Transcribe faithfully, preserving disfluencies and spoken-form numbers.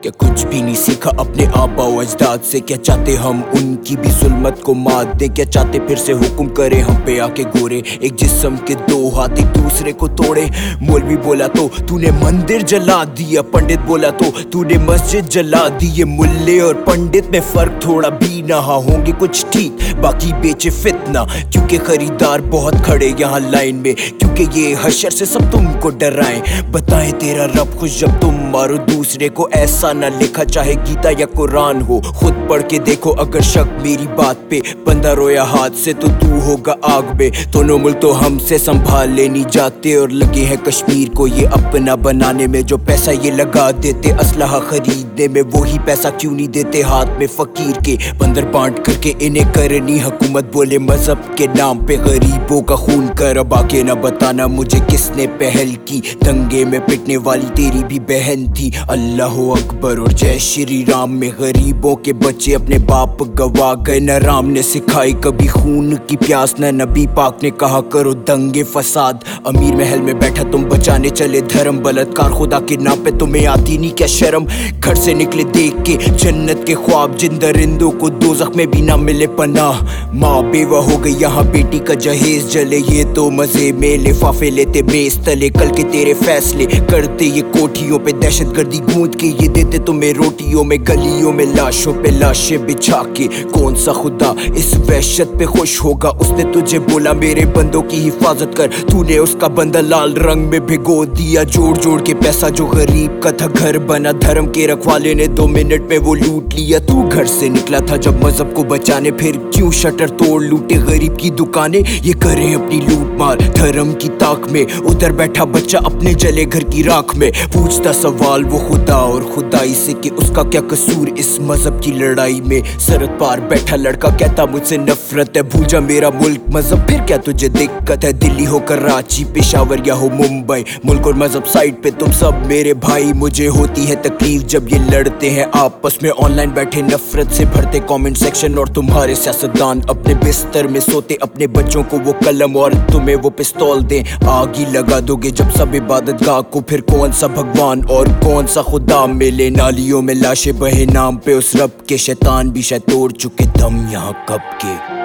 क्या कुछ भी नहीं सीखा अपने आबा व अजदाद से? क्या चाहते हम उनकी भी जुल्मत को मात दे? क्या चाहते फिर से हुक्म करे हम पे आके गोरे? एक जिस्म के दो हाथ एक दूसरे को तोड़े। मौलवी बोला तो तूने मंदिर जला दिया, पंडित बोला तो तूने मस्जिद जला दी। ये मुल्ले और पंडित में फर्क थोड़ा भी ना होंगे कुछ ठीक, बाकी बेचे फितना, क्योंकि खरीदार बहुत खड़े यहाँ लाइन में, क्योंकि ये हशर से सब तुमको डराएं। बताएं तेरा रब खुश जब तुम मारो दूसरे को, ऐसा ना लिखा चाहे गीता या कुरान हो। खुद पढ़ के देखो अगर शक मेरी बात पे, बंदा रोया हाथ से तो तू होगा आग में। दोनों मुल्क तो हमसे संभाल लेनी जाते और लगे हैं कश्मीर को ये अपना बनाने में। जो पैसा ये लगा देते असलहा खरीदने में, वही पैसा क्यों नहीं देते हाथ में फकीर के? बंदर बांट करके इन्हें करनी हुकूमत, बोले मजहब के नाम पे गरीबों का खून कर। अब आके ना बताना मुझे किसने पहल की, दंगे में पिटने वाली तेरी भी बहन थी। अल्लाह अकबर और जय श्री राम में गरीबों के बच्चे अपने बाप गवा गए। न राम ने सिखाई कभी खून की प्यास, न नबी पाक ने कहा करो दंगे फसाद। अमीर महल में बैठा तुम बचाने चले धर्म, बलात्कार खुदा के नाम पे तुम्हें आती नहीं क्या शर्म? घर से निकले देख के जन्नत के ख्वाब, जिन दरिंदों को दोज़ख में भी ना मिले पनाह। माँ बेवा हो गई यहाँ बेटी का जहेज जले, ये तो मजे में लिफाफे लेते मेज तले। कल के तेरे फैसले करते ये कोठियों पे दहशत गर्दी गूंद के, ये देते तुम्हें रोटियों में गलियों में लाशों पे लाशें बिछा के। कौन सा खुदा इस वहशत पे खुश होगा? उसने तुझे बोला मेरे बंदों की हिफाजत कर, तूने उसका बंदा लाल रंग में भिगो दिया। जोड़ जोड़ के पैसा जो गरीब का था घर बना, धर्म के रखवाले ने दो मिनट में वो लूट लिया। तू घर से निकला था जब मजहब को बचाने, फिर क्यों शटर तोड़ लूटे गरीब की दुकानें? ये करे अपनी लूट मार धर्म की ताक में, उधर बैठा बच्चा अपने जले घर की राख में। पूछता सवाल वो खुदा और खुदाई से कि उसका क्या कसूर इस मजहब की लड़ाई में? सरहद पार बैठा लड़का कहता मुझसे नफरत है, भूल जा मेरा मुल्क मजहब फिर क्या तुझे दिक्कत है? दिल्ली हो कराची पेशावर या हो मुंबई, मुल्क और मजहब साइड पे तुम सब मेरे भाई। मुझे होती है तकलीफ जब ये लड़ते हैं आपस में, ऑनलाइन बैठे नफरत से भरते कमेंट सेक्शन। और तुम्हारे सियासतदान अपने बिस्तर में सोते, अपने बच्चों को वो कलम और तुम्हें वो पिस्तौल दें। आग ही लगा दोगे जब सब इबादत गाह को, फिर कौन सा भगवान और कौन सा खुदा मिले? नालियों में लाशें बहे नाम पे उस रब के, शैतान भी शायद तोड़ चुके दम यहाँ कब के।